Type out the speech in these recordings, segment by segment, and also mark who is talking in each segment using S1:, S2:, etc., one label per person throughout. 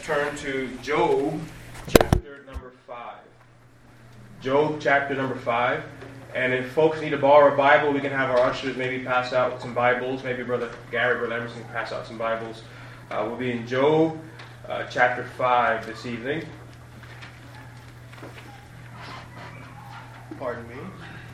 S1: turn to Job chapter number 5. Job chapter number 5. And if folks need to borrow a Bible, we can have our ushers maybe pass out some Bibles. Maybe Brother Garrett, Brother Emerson can pass out some Bibles. We'll be in Job chapter 5 this evening. Pardon me.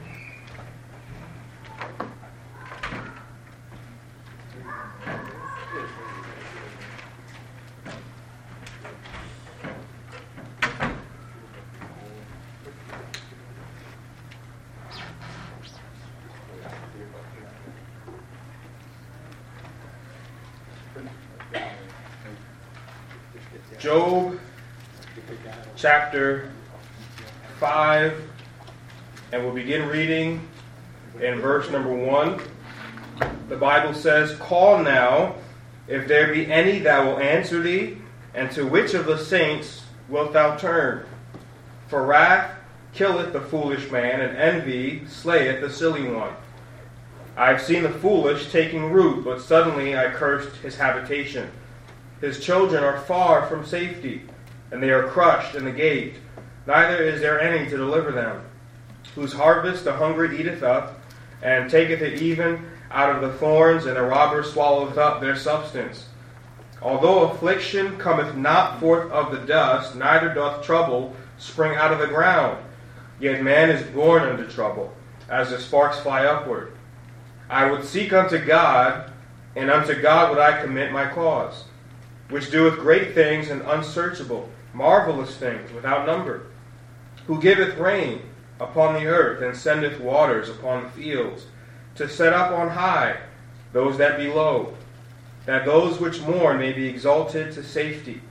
S1: Job chapter 5, and we'll begin reading in verse number 1. The Bible says, "Call now, if there be any that will answer thee, and to which of the saints wilt thou turn? For wrath killeth the foolish man, and envy slayeth the silly one. I have seen the foolish taking root, but suddenly I cursed his habitation. His children are far from safety, and they are crushed in the gate. Neither is there any to deliver them. Whose harvest the hungry eateth up, and taketh it even out of the thorns, and the robber swalloweth up their substance. Although affliction cometh not forth of the dust, neither doth trouble spring out of the ground. Yet man is born unto trouble, as the sparks fly upward. I would seek unto God, and unto God would I commit my cause, which doeth great things and unsearchable, marvelous things without number, who giveth rain upon the earth, and sendeth waters upon the fields, to set up on high those that be low, that those which mourn may be exalted to safety.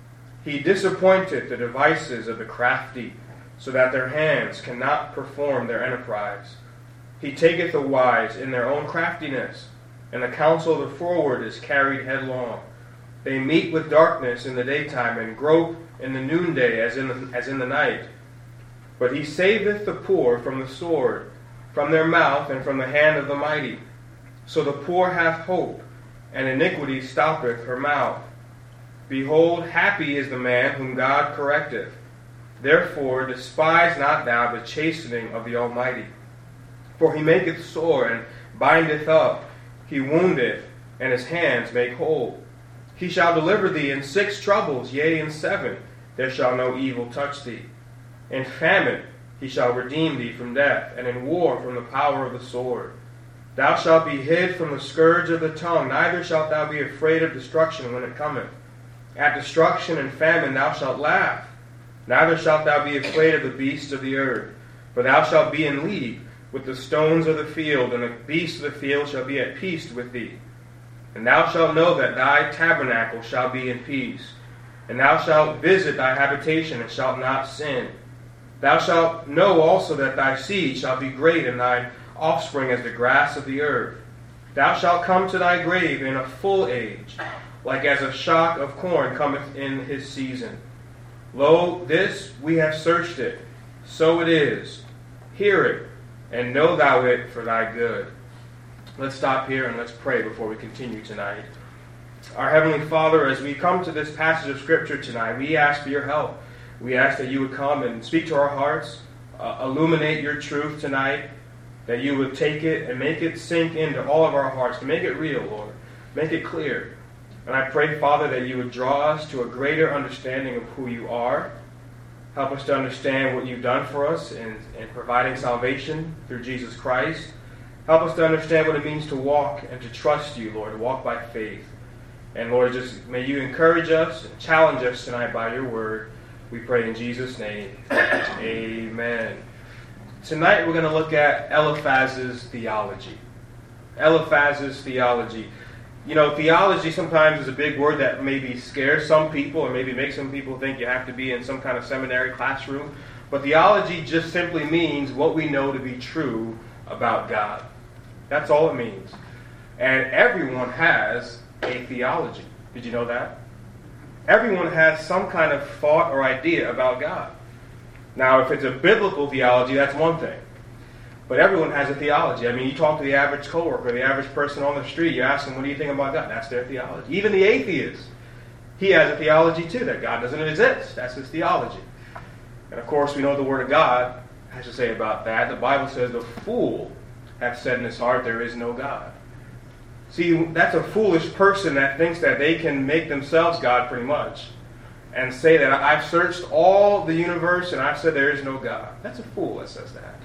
S1: He disappointeth the devices of the crafty, so that their hands cannot perform their enterprise. He taketh the wise in their own craftiness, and the counsel of the froward is carried headlong. They meet with darkness in the daytime, and grope in the noonday as in the night. But he saveth the poor from the sword, from their mouth, and from the hand of the mighty. So the poor hath hope, and iniquity stoppeth her mouth. Behold, happy is the man whom God correcteth. Therefore despise not thou the chastening of the Almighty. For he maketh sore, and bindeth up. He woundeth, and his hands make whole. He shall deliver thee in 6 troubles, yea, in 7. There shall no evil touch thee. In famine he shall redeem thee from death, and in war from the power of the sword. Thou shalt be hid from the scourge of the tongue, neither shalt thou be afraid of destruction when it cometh. At destruction and famine thou shalt laugh, neither shalt thou be afraid of the beasts of the earth. For thou shalt be in league with the stones of the field, and the beasts of the field shall be at peace with thee. And thou shalt know that thy tabernacle shall be in peace. And thou shalt visit thy habitation, and shalt not sin. Thou shalt know also that thy seed shall be great, and thine offspring as the grass of the earth. Thou shalt come to thy grave in a full age, like as a shock of corn cometh in his season. Lo, this we have searched it, so it is. Hear it, and know thou it for thy good." Let's stop here and let's pray before we continue tonight. Our Heavenly Father, as we come to this passage of Scripture tonight, we ask for your help. We ask that you would come and speak to our hearts, illuminate your truth tonight, that you would take it and make it sink into all of our hearts, to make it real, Lord. Make it clear. And I pray, Father, that you would draw us to a greater understanding of who you are. Help us to understand what you've done for us in providing salvation through Jesus Christ. Help us to understand what it means to walk and to trust you, Lord, to walk by faith. And Lord, just may you encourage us and challenge us tonight by your word. We pray in Jesus' name. Amen. Tonight we're going to look at Eliphaz's theology. Eliphaz's theology. You know, theology sometimes is a big word that maybe scares some people, or maybe makes some people think you have to be in some kind of seminary classroom. But theology just simply means what we know to be true about God. That's all it means. And everyone has a theology. Did you know that? Everyone has some kind of thought or idea about God. Now, if it's a biblical theology, that's one thing. But everyone has a theology. I mean, you talk to the average coworker, the average person on the street, you ask them, what do you think about God? That's their theology. Even the atheist He has a theology too, that God doesn't exist. That's his theology. And of course, we know the Word of God has to say about that. The Bible says the fool hath said in his heart, there is no God. See, that's a foolish person that thinks that they can make themselves God pretty much and say that I've searched all the universe and I've said there is no God. That's a fool that says that.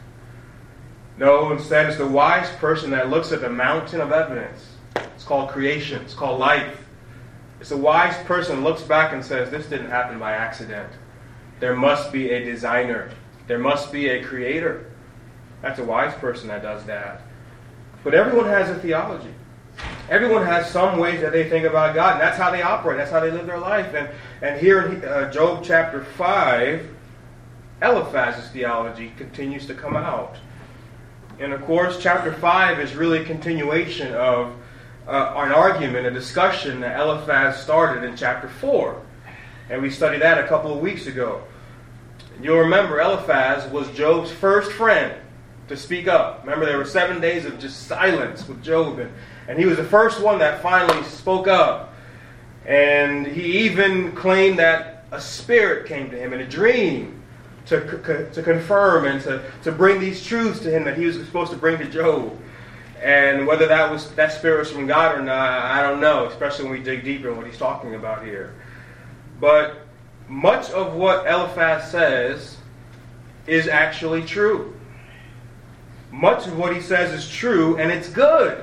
S1: No, instead it's the wise person that looks at the mountain of evidence. It's called creation. It's called life. It's a wise person who looks back and says, this didn't happen by accident. There must be a designer. There must be a creator. That's a wise person that does that. But everyone has a theology. Everyone has some ways that they think about God, and that's how they operate. That's how they live their life. And here in Job chapter 5, Eliphaz's theology continues to come out. And of course, chapter 5 is really a continuation of an argument, a discussion that Eliphaz started in chapter 4. And we studied that a couple of weeks ago. You'll remember Eliphaz was Job's first friend to speak up. Remember, there were 7 days of just silence with Job, and he was the first one that finally spoke up. And he even claimed that a spirit came to him in a dream to confirm and to bring these truths to him that he was supposed to bring to Job. And whether that spirit was from God or not, I don't know, especially when we dig deeper in what he's talking about here. But much of what Eliphaz says is actually true. Much of what he says is true, and it's good,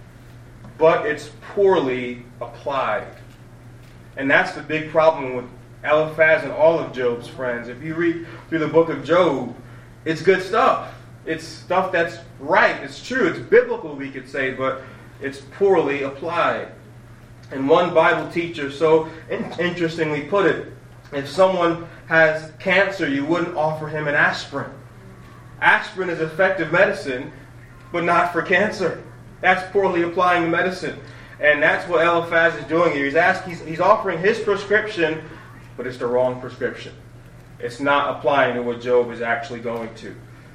S1: but it's poorly applied. And that's the big problem with Eliphaz and all of Job's friends. If you read through the book of Job, it's good stuff. It's stuff that's right. It's true. It's biblical, we could say, but it's poorly applied. And one Bible teacher so interestingly put it, if someone has cancer, you wouldn't offer him an aspirin. Aspirin is effective medicine, but not for cancer. That's poorly applying the medicine. And that's what Eliphaz is doing here. He's offering his prescription, but it's the wrong prescription. It's not applying to what Job is actually going to.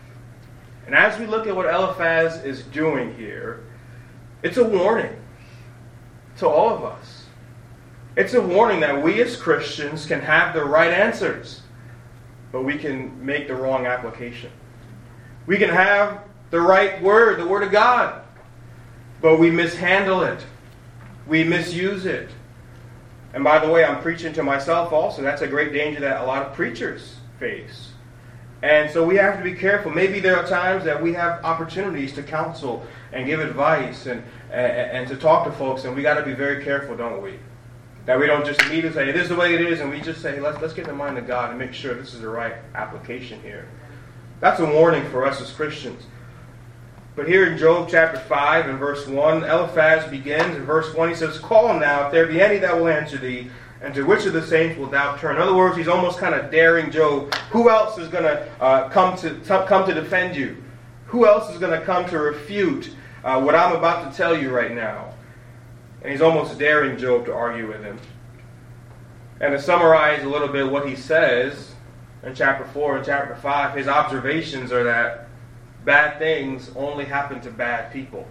S1: And as we look at what Eliphaz is doing here, it's a warning to all of us. It's a warning that we as Christians can have the right answers, but we can make the wrong application. We can have the right word, the Word of God, but we mishandle it. We misuse it. And by the way, I'm preaching to myself also. That's a great danger that a lot of preachers face. And so we have to be careful. Maybe there are times that we have opportunities to counsel and give advice and to talk to folks, and we got to be very careful, don't we? That we don't just immediately say, this is the way it is, and we just say, let's get in the mind of God and make sure this is the right application here. That's a warning for us as Christians. But here in Job chapter 5 and verse 1, Eliphaz begins in verse 1. He says, call now, if there be any that will answer thee, and to which of the saints wilt thou turn? In other words, he's almost kind of daring Job. Who else is going to come to defend you? Who else is going to come to refute what I'm about to tell you right now? And he's almost daring Job to argue with him. And to summarize a little bit what he says in chapter 4 and chapter 5, his observations are that bad things only happen to bad people.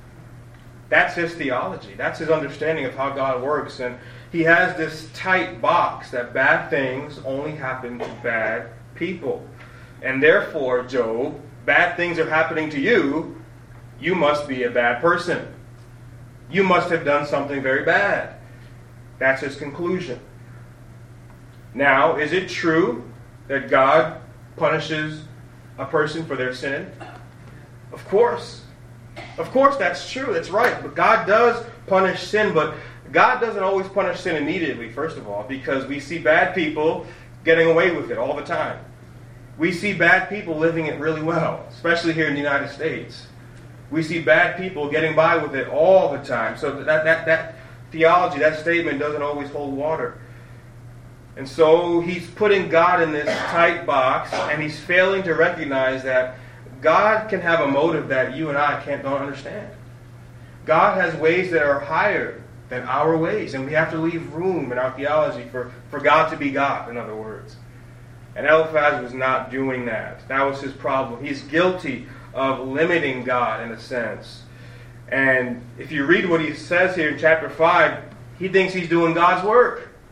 S1: That's his theology. That's his understanding of how God works. And he has this tight box that bad things only happen to bad people. And therefore, Job, bad things are happening to you. You must be a bad person. You must have done something very bad. That's his conclusion. Now, is it true that God punishes a person for their sin? Of course. Of course that's true. That's right. But God does punish sin, but God doesn't always punish sin immediately, first of all, because we see bad people getting away with it all the time. We see bad people living it really well, especially here in the United States. We see bad people getting by with it all the time. So that theology, that statement doesn't always hold water. And so he's putting God in this tight box, and he's failing to recognize that God can have a motive that you and I don't understand. God has ways that are higher than our ways, and we have to leave room in our theology for God to be God, in other words. And Eliphaz was not doing that. That was his problem. He's guilty of limiting God in a sense. And if you read what he says here in chapter 5, he thinks he's doing God's work.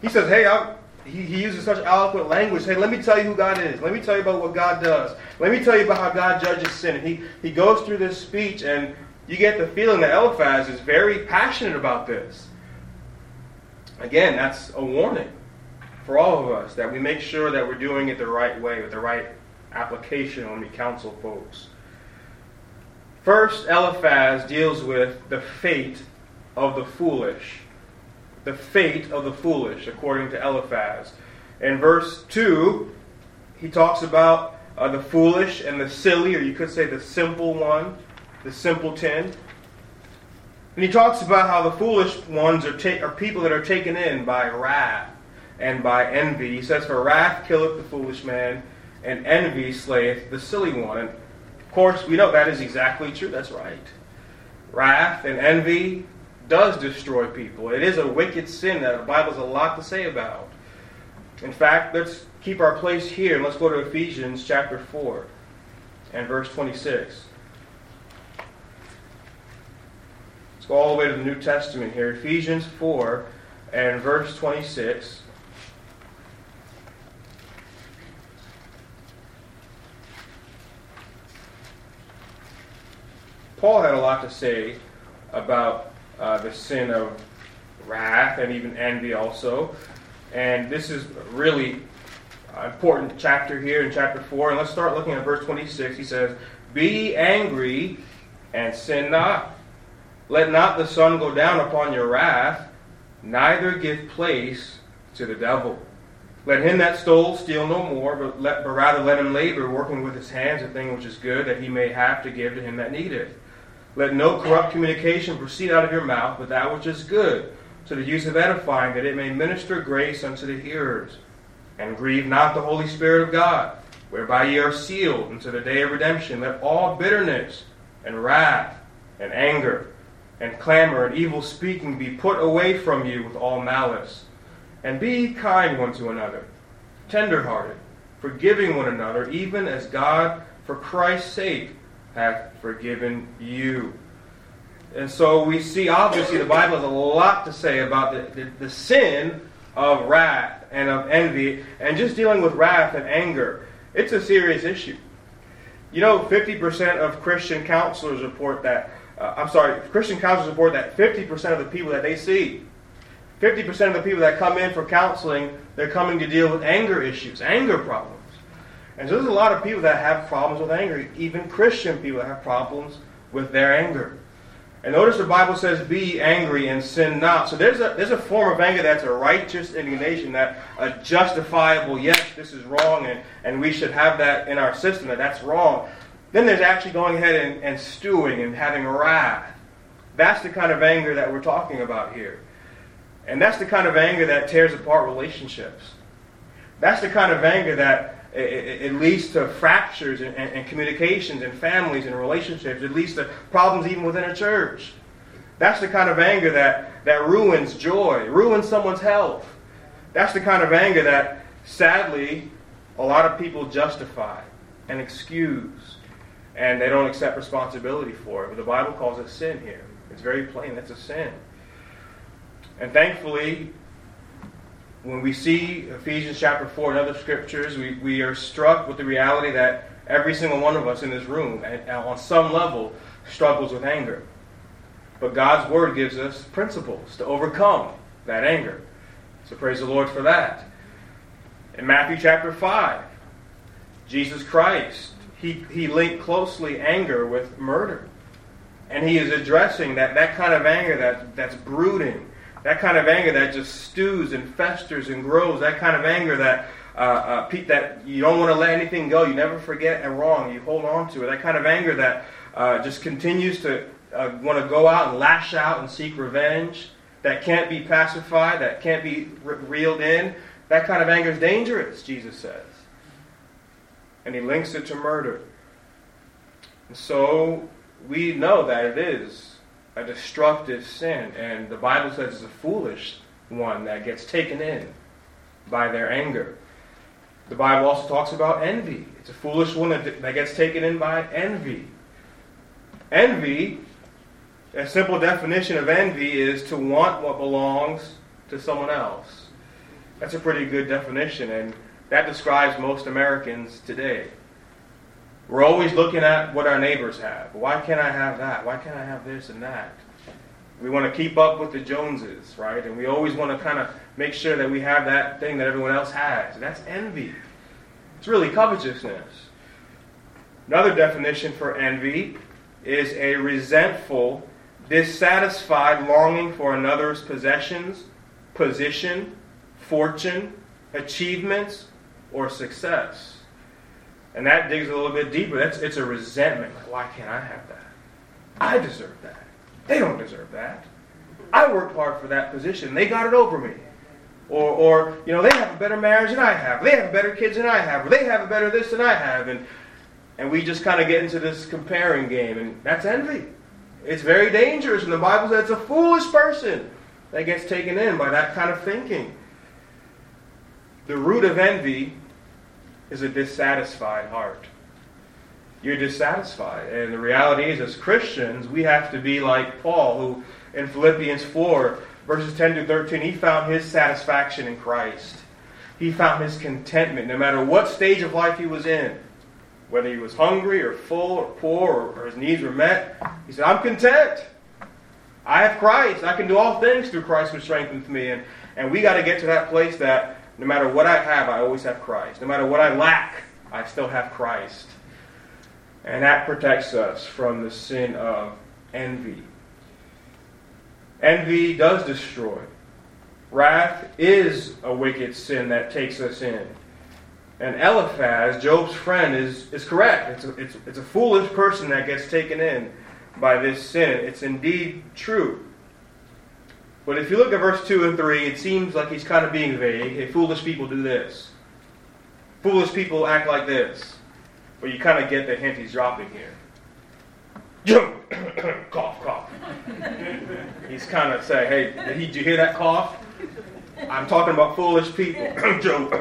S1: He says, hey, he uses such eloquent language. Hey, let me tell you who God is. Let me tell you about what God does. Let me tell you about how God judges sin. And he goes through this speech, and you get the feeling that Eliphaz is very passionate about this. Again, that's a warning for all of us, that we make sure that we're doing it the right way, with the right application when we counsel folks. First, Eliphaz deals with the fate of the foolish. The fate of the foolish, according to Eliphaz. In verse 2, he talks about the foolish and the silly, or you could say the simple one, the simpleton. And he talks about how the foolish ones are people that are taken in by wrath and by envy. He says, for wrath killeth the foolish man, and envy slayeth the silly one. And of course, we know that is exactly true. That's right. Wrath and envy does destroy people. It is a wicked sin that the Bible has a lot to say about. In fact, let's keep our place here and let's go to Ephesians chapter 4 and verse 26. Let's go all the way to the New Testament here. Ephesians 4 and verse 26. Paul had a lot to say about the sin of wrath and even envy also. And this is really an important chapter here in chapter 4. And let's start looking at verse 26. He says, be angry and sin not. Let not the sun go down upon your wrath, neither give place to the devil. Let him that stole steal no more, but rather let him labor, working with his hands a thing which is good, that he may have to give to him that needeth. Let no corrupt communication proceed out of your mouth, but that which is good, to the use of edifying, that it may minister grace unto the hearers. And grieve not the Holy Spirit of God, whereby ye are sealed unto the day of redemption. Let all bitterness and wrath and anger and clamor and evil speaking be put away from you with all malice. And be kind one to another, tender-hearted, forgiving one another, even as God, for Christ's sake, hath forgiven you. And so we see, obviously, the Bible has a lot to say about the sin of wrath and of envy, and just dealing with wrath and anger. It's a serious issue. You know, 50% of Christian counselors report that, Christian counselors report that 50% of the people that they see, 50% of the people that come in for counseling, they're coming to deal with anger issues, anger problems. And so there's a lot of people that have problems with anger, even Christian people that have problems with their anger. And notice the Bible says, be angry and sin not. So there's a form of anger that's a righteous indignation, that a justifiable, yes, this is wrong, and we should have that in our system, that's wrong. Then there's actually going ahead and stewing and having wrath. That's the kind of anger that we're talking about here. And that's the kind of anger that tears apart relationships. That's the kind of anger that it leads to fractures and communications and families and relationships. It leads to problems even within a church. That's the kind of anger that ruins joy, ruins someone's health. That's the kind of anger that, sadly, a lot of people justify and excuse, and they don't accept responsibility for it. But the Bible calls it sin here. It's very plain. That's a sin. And thankfully, when we see Ephesians chapter 4 and other scriptures, we are struck with the reality that every single one of us in this room, on some level, struggles with anger. But God's Word gives us principles to overcome that anger. So praise the Lord for that. In Matthew chapter 5, Jesus Christ, he linked closely anger with murder. And he is addressing that kind of anger that's brooding, that kind of anger that just stews and festers and grows, that kind of anger that you don't want to let anything go, you never forget a wrong, you hold on to it, that kind of anger that just continues to want to go out and lash out and seek revenge, that can't be pacified, that can't be reeled in. That kind of anger is dangerous, Jesus says. And he links it to murder. And so we know that it is a destructive sin, and the Bible says it's a foolish one that gets taken in by their anger. The Bible also talks about envy. It's a foolish one that gets taken in by envy. Envy, a simple definition of envy is to want what belongs to someone else. That's a pretty good definition, and that describes most Americans today. We're always looking at what our neighbors have. Why can't I have that? Why can't I have this and that? We want to keep up with the Joneses, right? And we always want to kind of make sure that we have that thing that everyone else has. That's envy. It's really covetousness. Another definition for envy is a resentful, dissatisfied longing for another's possessions, position, fortune, achievements, or success. And that digs a little bit deeper. It's a resentment. Like, why can't I have that? I deserve that. They don't deserve that. I worked hard for that position. They got it over me. Or they have a better marriage than I have. They have better kids than I have. Or they have a better this than I have. And we just kind of get into this comparing game. And that's envy. It's very dangerous. And the Bible says it's a foolish person that gets taken in by that kind of thinking. The root of envy is a dissatisfied heart. You're dissatisfied. And the reality is, as Christians, we have to be like Paul, who in Philippians 4, verses 10 to 13, he found his satisfaction in Christ. He found his contentment, no matter what stage of life he was in. Whether he was hungry or full or poor or his needs were met, he said, I'm content. I have Christ. I can do all things through Christ who strengthens me. And we got to get to that place that no matter what I have, I always have Christ. No matter what I lack, I still have Christ. And that protects us from the sin of envy. Envy does destroy. Wrath is a wicked sin that takes us in. And Eliphaz, Job's friend, is correct. It's a foolish person that gets taken in by this sin. It's indeed true. But if you look at verse 2 and 3, it seems like he's kind of being vague. Hey, foolish people do this. Foolish people act like this. But you kind of get the hint he's dropping here. Job! Cough, cough. He's kind of saying, hey, did you hear that cough? I'm talking about foolish people. Job.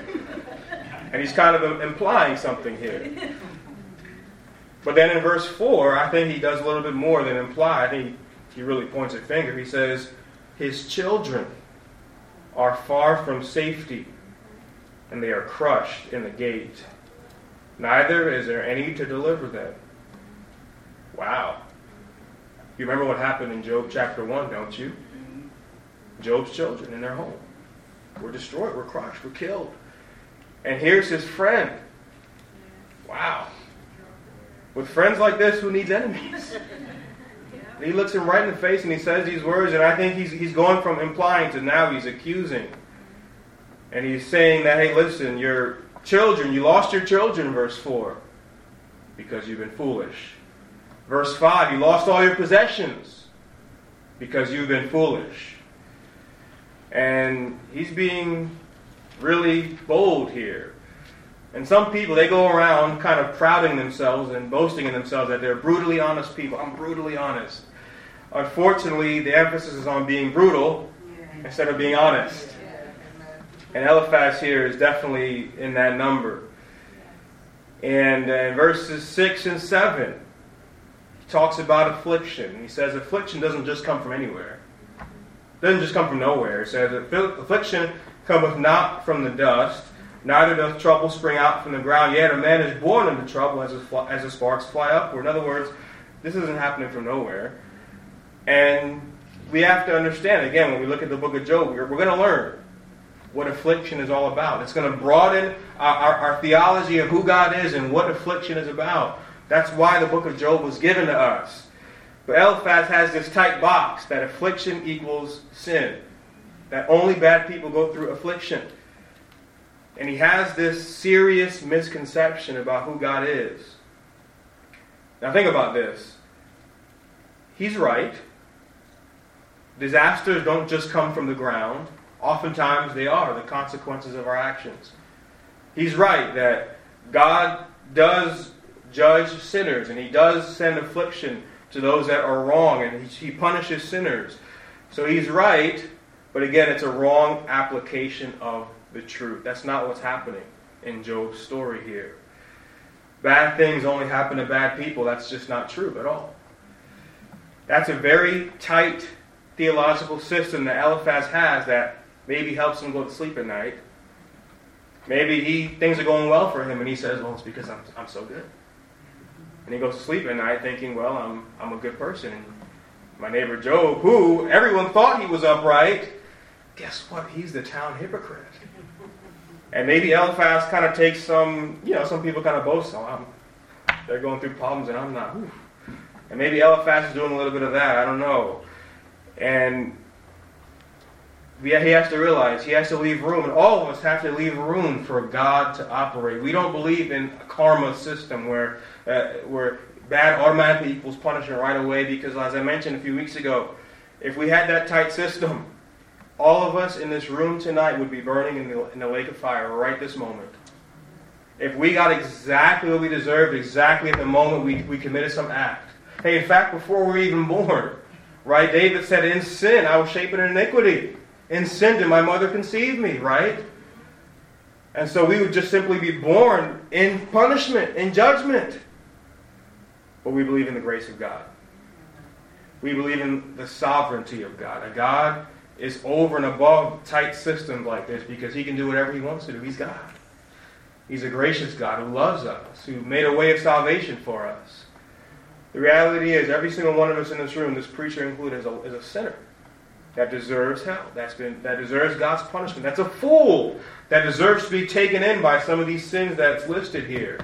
S1: And he's kind of implying something here. But then in verse 4, I think he does a little bit more than imply. I think he really points a finger. He says, his children are far from safety, and they are crushed in the gate. Neither is there any to deliver them. Wow. You remember what happened in Job chapter 1, don't you? Job's children in their home were destroyed, were crushed, were killed. And here's his friend. Wow. With friends like this, who needs enemies? And he looks him right in the face and he says these words, and I think he's going from implying to now he's accusing. And he's saying that, hey, listen, your children, you lost your children, verse 4, because you've been foolish. Verse 5, you lost all your possessions because you've been foolish. And he's being really bold here. And some people, they go around kind of prouding themselves and boasting in themselves that they're brutally honest people. I'm brutally honest. Unfortunately, the emphasis is on being brutal instead of being honest. And Eliphaz here is definitely in that number. And in verses 6 and 7, he talks about affliction. He says affliction doesn't just come from anywhere. It doesn't just come from nowhere. It says affliction cometh not from the dust, neither doth trouble spring out from the ground. Yet a man is born into trouble as the sparks fly upward. In other words, this isn't happening from nowhere. And we have to understand, again, when we look at the book of Job, we're going to learn what affliction is all about. It's going to broaden our theology of who God is and what affliction is about. That's why the book of Job was given to us. But Eliphaz has this tight box that affliction equals sin. That only bad people go through affliction. And he has this serious misconception about who God is. Now think about this. He's right. Disasters don't just come from the ground. Oftentimes they are the consequences of our actions. He's right that God does judge sinners and he does send affliction to those that are wrong and he punishes sinners. So he's right, but again, it's a wrong application of the truth. That's not what's happening in Job's story here. Bad things only happen to bad people. That's just not true at all. That's a very tight theological system that Eliphaz has that maybe helps him go to sleep at night. Maybe things are going well for him, and he says, well, it's because I'm so good. And he goes to sleep at night thinking, well, I'm a good person. And my neighbor Job, who everyone thought he was upright, guess what? He's the town hypocrite. And maybe Eliphaz kind of takes some people kind of boast, they're going through problems and I'm not. And maybe Eliphaz is doing a little bit of that, I don't know. And he has to realize, he has to leave room, and all of us have to leave room for God to operate. We don't believe in a karma system where bad automatically equals punishment right away, because as I mentioned a few weeks ago, if we had that tight system, all of us in this room tonight would be burning in the lake of fire right this moment. If we got exactly what we deserved, exactly at the moment we committed some act. Hey, in fact, before we were even born, right? David said, in sin I was shapen in iniquity. In sin did my mother conceive me, right? And so we would just simply be born in punishment, in judgment. But we believe in the grace of God. We believe in the sovereignty of God. And God is over and above tight systems like this because he can do whatever he wants to do. He's God. He's a gracious God who loves us, who made a way of salvation for us. The reality is, every single one of us in this room, this preacher included, is a sinner that deserves hell, that deserves God's punishment. That's a fool that deserves to be taken in by some of these sins that's listed here.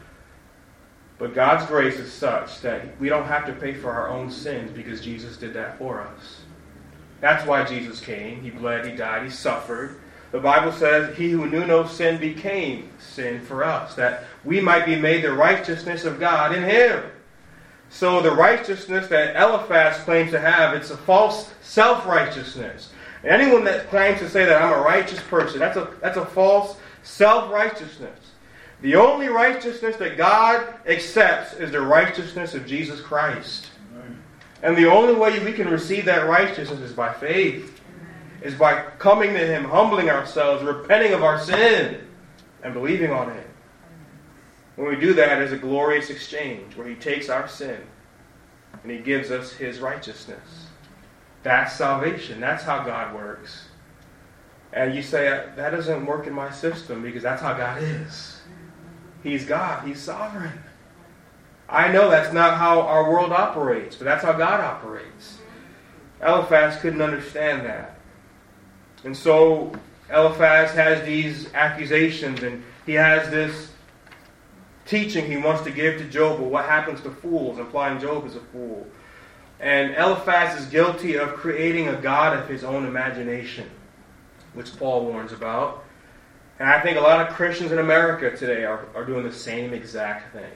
S1: But God's grace is such that we don't have to pay for our own sins because Jesus did that for us. That's why Jesus came. He bled, he died, he suffered. The Bible says, he who knew no sin became sin for us, that we might be made the righteousness of God in him. So the righteousness that Eliphaz claims to have, it's a false self-righteousness. And anyone that claims to say that I'm a righteous person, that's a false self-righteousness. The only righteousness that God accepts is the righteousness of Jesus Christ. And the only way we can receive that righteousness is by faith. Is by coming to him, humbling ourselves, repenting of our sin, and believing on him. When we do that, it's a glorious exchange where he takes our sin and he gives us his righteousness. That's salvation. That's how God works. And you say, that doesn't work in my system, because that's how God is. He's God. He's sovereign. I know that's not how our world operates, but that's how God operates. Eliphaz couldn't understand that. And so Eliphaz has these accusations, and he has this teaching he wants to give to Job of what happens to fools, implying Job is a fool. And Eliphaz is guilty of creating a god of his own imagination, which Paul warns about. And I think a lot of Christians in America today are doing the same exact thing.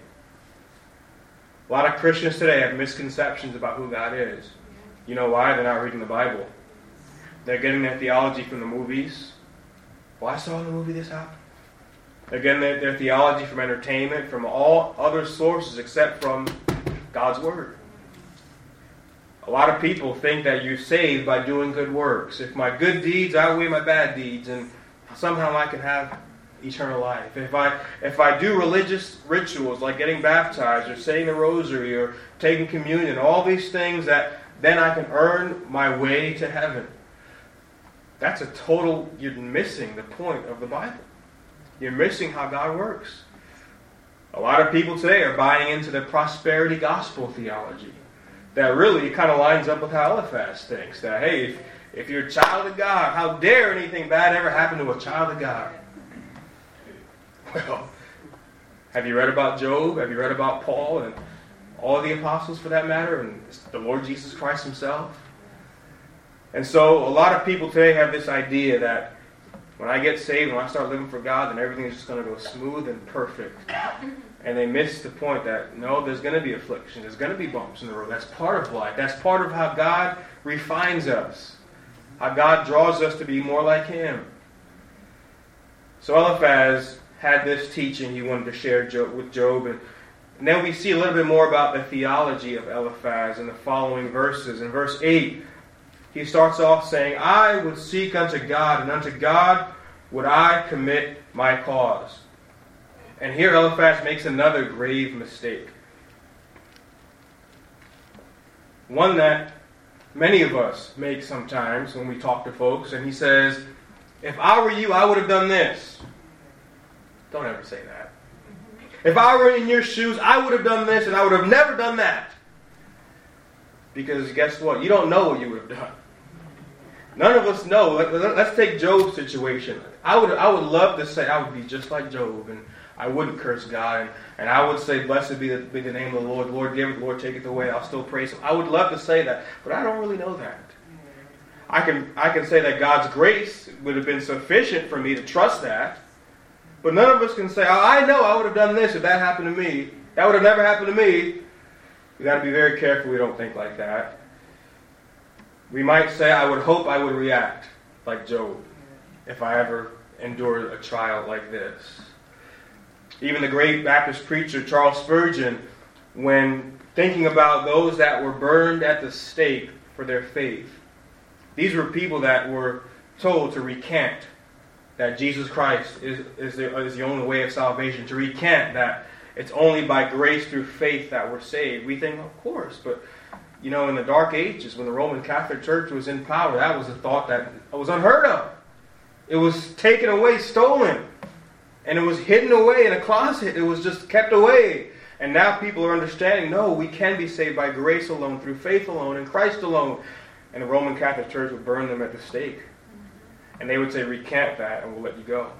S1: A lot of Christians today have misconceptions about who God is. You know why? They're not reading the Bible. They're getting their theology from the movies. Well, I saw in the movie this happen. They're getting their theology from entertainment, from all other sources except from God's Word. A lot of people think that you're saved by doing good works. If my good deeds outweigh my bad deeds, and somehow I can have eternal life. If I do religious rituals like getting baptized or saying the rosary or taking communion, all these things, that then I can earn my way to heaven. That's you're missing the point of the Bible. You're missing how God works. A lot of people today are buying into the prosperity gospel theology that really kind of lines up with how Eliphaz thinks. That, hey, if you're a child of God, how dare anything bad ever happen to a child of God? Well, have you read about Job? Have you read about Paul and all the apostles for that matter, and the Lord Jesus Christ himself? And so a lot of people today have this idea that when I get saved, when I start living for God, then everything is just going to go smooth and perfect. And they miss the point that, no, there's going to be affliction. There's going to be bumps in the road. That's part of life. That's part of how God refines us. How God draws us to be more like him. So Eliphaz had this teaching he wanted to share with Job. And then we see a little bit more about the theology of Eliphaz in the following verses. In verse 8, he starts off saying, I would seek unto God, and unto God would I commit my cause. And here Eliphaz makes another grave mistake. One that many of us make sometimes when we talk to folks. And he says, If I were you, I would have done this. Don't ever say that. If I were in your shoes, I would have done this and I would have never done that. Because guess what? You don't know what you would have done. None of us know. Let's take Job's situation. I would love to say I would be just like Job, and I wouldn't curse God, and I would say, blessed be the name of the Lord. Lord give it, Lord take it away. I'll still praise Him. I would love to say that, but I don't really know that. I can say that God's grace would have been sufficient for me to trust that, but none of us can say, I know I would have done this if that happened to me. That would have never happened to me. We've got to be very careful we don't think like that. We might say, I would hope I would react like Job if I ever endured a trial like this. Even the great Baptist preacher Charles Spurgeon, when thinking about those that were burned at the stake for their faith, these were people that were told to recant that Jesus Christ is the only way of salvation, to recant that it's only by grace through faith that we're saved. We think, of course, but in the Dark Ages, when the Roman Catholic Church was in power, that was a thought that was unheard of. It was taken away, stolen, and it was hidden away in a closet. It was just kept away. And now people are understanding, no, we can be saved by grace alone, through faith alone, in Christ alone. And the Roman Catholic Church would burn them at the stake. And they would say, recant that and we'll let you go.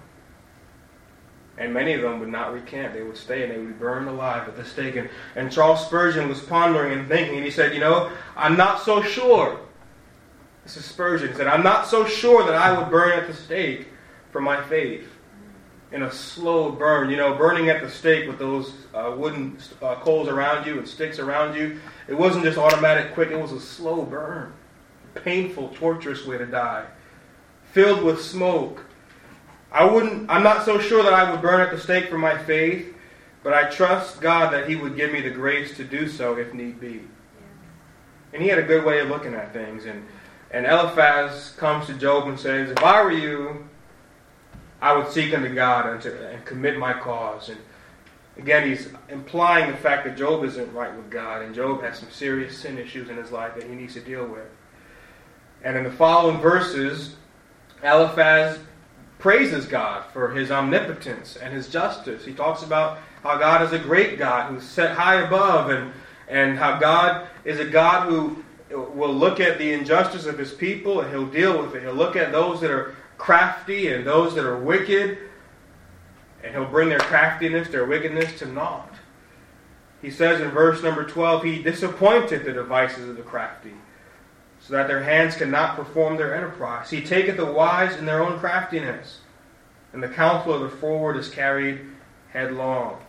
S1: And many of them would not recant. They would stay and they would be burned alive at the stake. And Charles Spurgeon was pondering and thinking, and he said, I'm not so sure. This is Spurgeon. He said, I'm not so sure that I would burn at the stake for my faith. In a slow burn, burning at the stake with those wooden coals around you and sticks around you. It wasn't just automatic, quick. It was a slow burn. Painful, torturous way to die. Filled with smoke. I'm not so sure that I would burn at the stake for my faith, but I trust God that He would give me the grace to do so if need be. And he had a good way of looking at things. And Eliphaz comes to Job and says, if I were you, I would seek unto God and commit my cause. And again, he's implying the fact that Job isn't right with God, and Job has some serious sin issues in his life that he needs to deal with. And in the following verses, Eliphaz praises God for His omnipotence and His justice. He talks about how God is a great God who's set high above, and how God is a God who will look at the injustice of His people and He'll deal with it. He'll look at those that are crafty and those that are wicked, and He'll bring their craftiness, their wickedness to naught. He says in verse number 12, He disappointed the devices of the crafty, so that their hands cannot perform their enterprise. He taketh the wise in their own craftiness, and the counsel of the forward is carried headlong.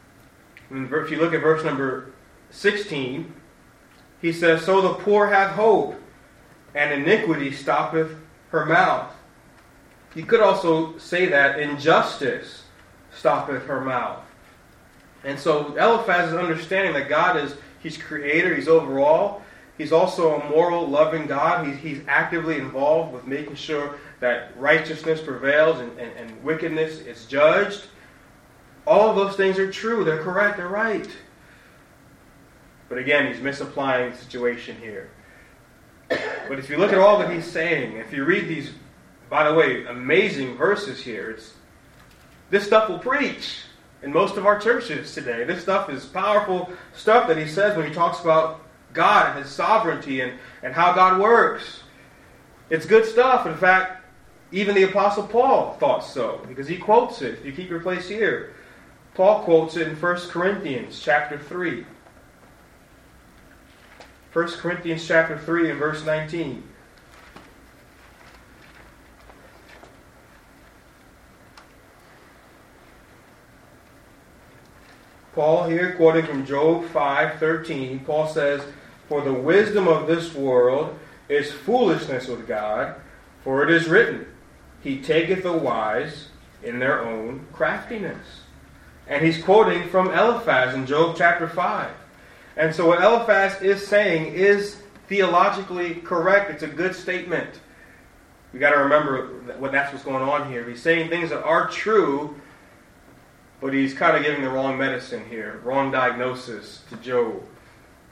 S1: If you look at verse number 16, he says, so the poor have hope, and iniquity stoppeth her mouth. You could also say that injustice stoppeth her mouth. And so Eliphaz is understanding that God He's creator, He's overall. He's also a moral, loving God. He's actively involved with making sure that righteousness prevails and wickedness is judged. All of those things are true. They're correct. They're right. But again, he's misapplying the situation here. But if you look at all that he's saying, if you read these, by the way, amazing verses here, this stuff will preach in most of our churches today. This stuff is powerful stuff that he says when he talks about God and His sovereignty and how God works. It's good stuff. In fact, even the Apostle Paul thought so, because he quotes it. If you keep your place here, Paul quotes it in 1 Corinthians chapter 3. 1 Corinthians chapter 3 and verse 19. Paul here, quoting from Job 5:13, Paul says, for the wisdom of this world is foolishness with God, for it is written, He taketh the wise in their own craftiness. And he's quoting from Eliphaz in Job chapter 5. And so what Eliphaz is saying is theologically correct. It's a good statement. We've got to remember that's what's going on here. He's saying things that are true, but he's kind of giving the wrong medicine here, wrong diagnosis to Job.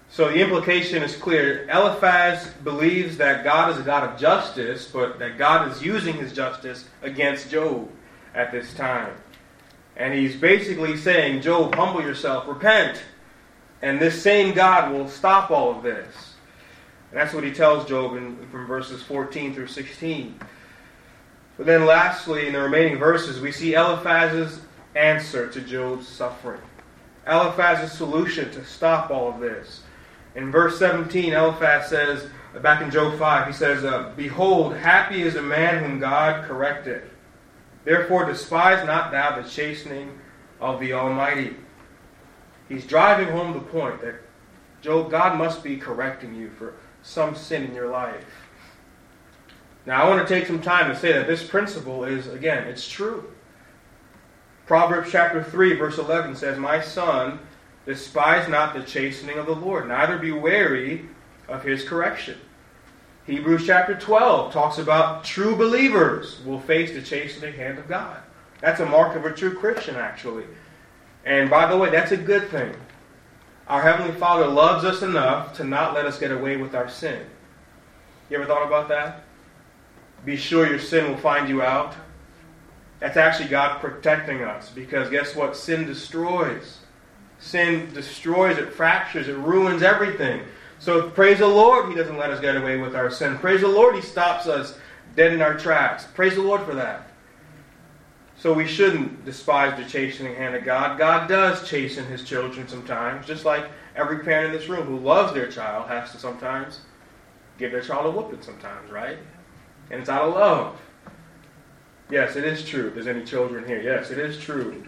S1: So the implication is clear. Eliphaz believes that God is a God of justice, but that God is using his justice against Job at this time. And he's basically saying, Job, humble yourself, repent, and this same God will stop all of this. And that's what he tells Job from verses 14 through 16. But then lastly, in the remaining verses, we see Eliphaz's answer to Job's suffering. Eliphaz's solution to stop all of this. In verse 17, Eliphaz says, back in Job 5, he says, Behold, happy is a man whom God corrected. Therefore despise not thou the chastening of the Almighty. He's driving home the point that, Job, God must be correcting you for some sin in your life. Now I want to take some time to say that this principle is, again, it's true. Proverbs chapter 3, verse 11 says, My son, despise not the chastening of the Lord, neither be weary of his correction. Hebrews chapter 12 talks about true believers will face the chastening hand of God. That's a mark of a true Christian, actually. And by the way, that's a good thing. Our Heavenly Father loves us enough to not let us get away with our sin. You ever thought about that? Be sure your sin will find you out. That's actually God protecting us, because guess what? Sin destroys. Sin destroys, it fractures, it ruins everything. So praise the Lord, He doesn't let us get away with our sin. Praise the Lord, He stops us dead in our tracks. Praise the Lord for that. So we shouldn't despise the chastening hand of God. God does chasten His children sometimes, just like every parent in this room who loves their child has to sometimes give their child a whooping sometimes, right? And it's out of love. Yes, it is true. If there's any children here, yes, it is true.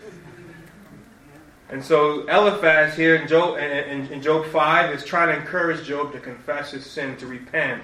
S1: And so Eliphaz here in Job 5 is trying to encourage Job to confess his sin, to repent.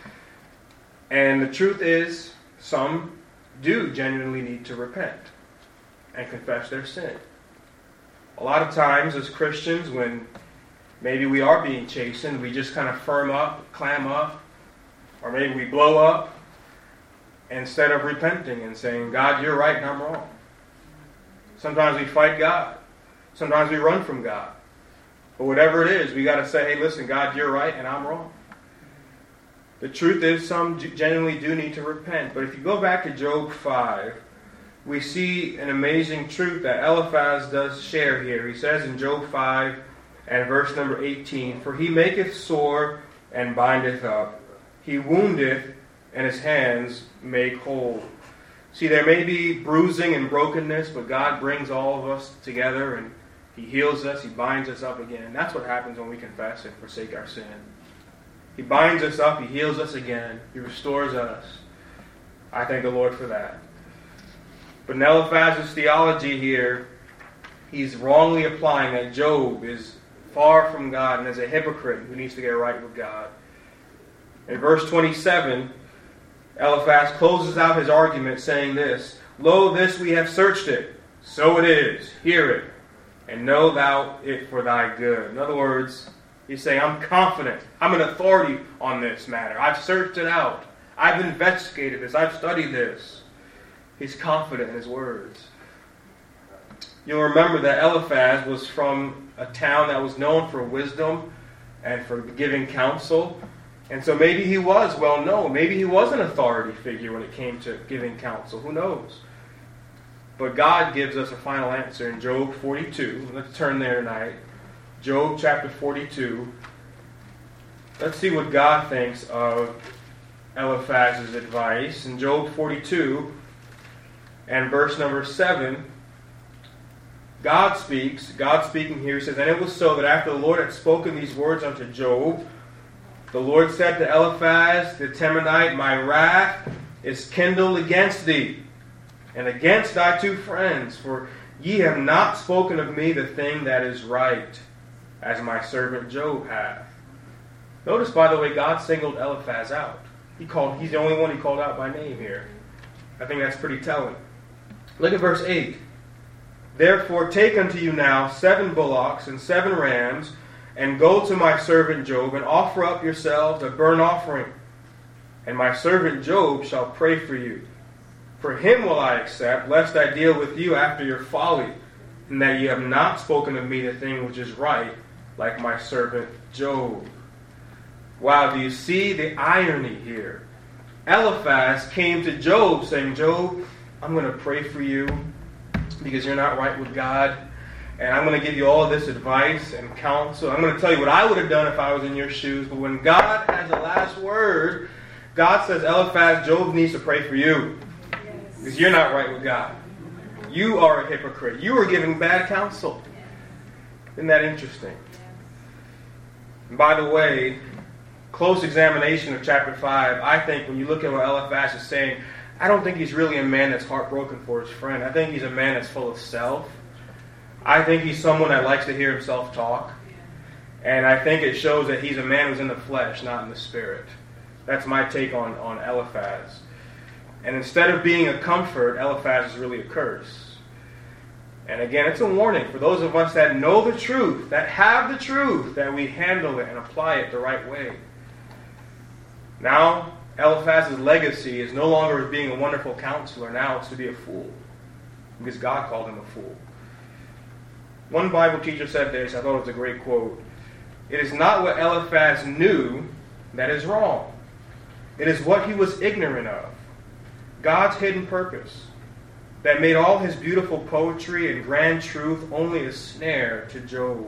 S1: And the truth is, some do genuinely need to repent and confess their sin. A lot of times as Christians, when maybe we are being chastened, we just kind of firm up, clam up, or maybe we blow up instead of repenting and saying, God, you're right and I'm wrong. Sometimes we fight God. Sometimes we run from God. But whatever it is, we got to say, hey, listen, God, you're right and I'm wrong. The truth is, some genuinely do need to repent. But if you go back to Job 5, we see an amazing truth that Eliphaz does share here. He says in Job 5 and verse number 18, For he maketh sore and bindeth up. He woundeth and his hands make whole. See, there may be bruising and brokenness, but God brings all of us together and He heals us, He binds us up again. That's what happens when we confess and forsake our sin. He binds us up, He heals us again, He restores us. I thank the Lord for that. But in Eliphaz's theology here, he's wrongly applying that Job is far from God and is a hypocrite who needs to get right with God. In verse 27, Eliphaz closes out his argument saying this, Lo, this we have searched it, so it is, hear it, and know thou it for thy good. In other words, he's saying, I'm confident, I'm an authority on this matter. I've searched it out. I've investigated this. I've studied this. He's confident in his words. You'll remember that Eliphaz was from a town that was known for wisdom and for giving counsel. And so maybe he was well known. Maybe he was an authority figure when it came to giving counsel. Who knows? But God gives us a final answer in Job 42. Let's turn there tonight. Job chapter 42. Let's see what God thinks of Eliphaz's advice. In Job 42 and verse number 7, God speaks. God speaking here says, And it was so that after the Lord had spoken these words unto Job, the Lord said to Eliphaz the Temanite, My wrath is kindled against thee, and against thy two friends, for ye have not spoken of me the thing that is right, as my servant Job hath. Notice, by the way, God singled Eliphaz out. He's the only one He called out by name here. I think that's pretty telling. Look at verse 8. Therefore take unto you now 7 bullocks and 7 rams, and go to my servant Job, and offer up yourselves a burnt offering. And my servant Job shall pray for you. For him will I accept, lest I deal with you after your folly, and that ye have not spoken of me the thing which is right, like my servant Job. Wow, do you see the irony here? Eliphaz came to Job saying, Job, I'm going to pray for you because you're not right with God. And I'm going to give you all this advice and counsel. I'm going to tell you what I would have done if I was in your shoes. But when God has the last word, God says, Eliphaz, Job needs to pray for you. Because you're not right with God. You are a hypocrite. You are giving bad counsel. Isn't that interesting? And by the way, close examination of chapter 5, I think when you look at what Eliphaz is saying, I don't think he's really a man that's heartbroken for his friend. I think he's a man that's full of self. I think he's someone that likes to hear himself talk. And I think it shows that he's a man who's in the flesh, not in the spirit. That's my take on Eliphaz. And instead of being a comfort, Eliphaz is really a curse. And again, it's a warning for those of us that know the truth, that have the truth, that we handle it and apply it the right way. Now, Eliphaz's legacy is no longer being a wonderful counselor. Now it's to be a fool. Because God called him a fool. One Bible teacher said this, I thought it was a great quote. It is not what Eliphaz knew that is wrong. It is what he was ignorant of. God's hidden purpose that made all his beautiful poetry and grand truth only a snare to Job.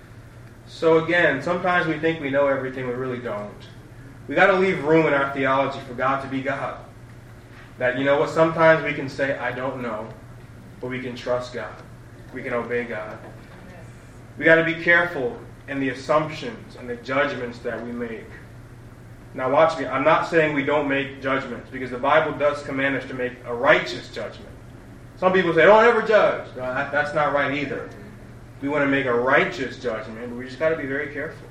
S1: So again, sometimes we think we know everything, we really don't. We got to leave room in our theology for God to be God. That, you know what, sometimes we can say, I don't know, but we can trust God. We can obey God. We got to be careful in the assumptions and the judgments that we make. Now watch me. I'm not saying we don't make judgments, because the Bible does command us to make a righteous judgment. Some people say, don't ever judge. No, that's not right either. We want to make a righteous judgment, but we just got to be very careful.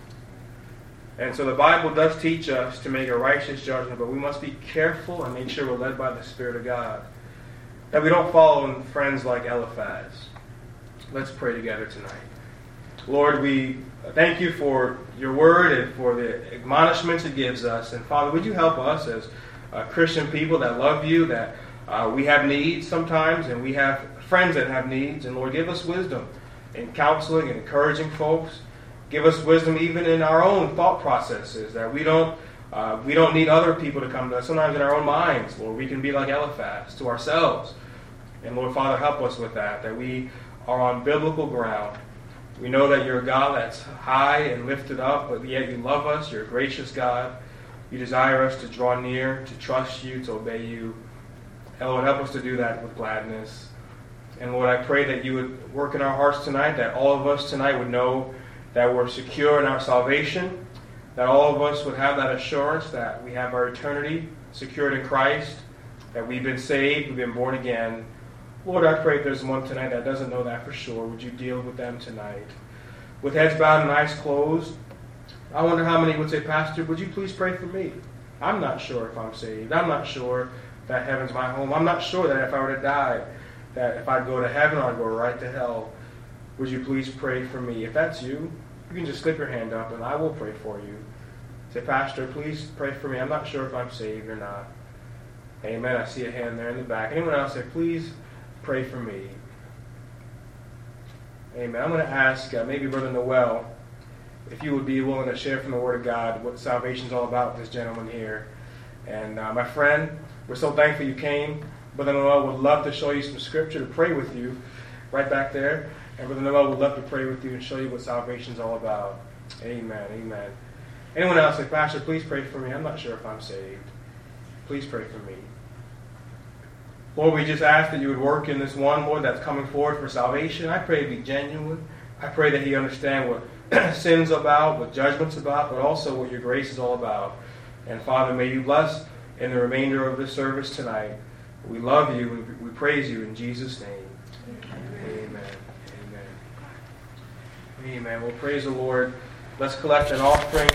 S1: And so the Bible does teach us to make a righteous judgment, but we must be careful and make sure we're led by the Spirit of God. That we don't follow in friends like Eliphaz. Let's pray together tonight. Lord, we thank you for your word and for the admonishments it gives us. And Father, would you help us as Christian people that love you, that we have needs sometimes, and we have friends that have needs. And Lord, give us wisdom in counseling and encouraging folks. Give us wisdom even in our own thought processes, that we don't need other people to come to us. Sometimes in our own minds, Lord, we can be like Eliphaz to ourselves. And Lord, Father, help us with that we are on biblical ground. We know that you're a God that's high and lifted up, but yet you love us. You're a gracious God. You desire us to draw near, to trust you, to obey you. And Lord, help us to do that with gladness. And Lord, I pray that you would work in our hearts tonight, that all of us tonight would know that we're secure in our salvation, that all of us would have that assurance that we have our eternity secured in Christ, that we've been saved, we've been born again. Lord, I pray if there's one tonight that doesn't know that for sure, would you deal with them tonight? With heads bowed and eyes closed, I wonder how many would say, Pastor, would you please pray for me? I'm not sure if I'm saved. I'm not sure that heaven's my home. I'm not sure that if I were to die, that if I'd go to heaven or I'd go right to hell. Would you please pray for me? If that's you, you can just slip your hand up and I will pray for you. Say, Pastor, please pray for me. I'm not sure if I'm saved or not. Amen. I see a hand there in the back. Anyone else say, please pray for me. Amen. I'm going to ask maybe Brother Noel if you would be willing to share from the Word of God what salvation's all about with this gentleman here. And my friend, we're so thankful you came. Brother Noel would love to show you some scripture to pray with you right back there. And Brother Noel would love to pray with you and show you what salvation's all about. Amen. Amen. Anyone else say, Pastor, please pray for me. I'm not sure if I'm saved. Please pray for me. Lord, we just ask that you would work in this one, Lord, that's coming forward for salvation. I pray to be genuine. I pray that he understand what sin's about, what judgment's about, but also what your grace is all about. And Father, may you bless in the remainder of this service tonight. We love you and we praise you in Jesus' name. Amen. Amen. Amen. Well, praise the Lord. Let's collect an offering.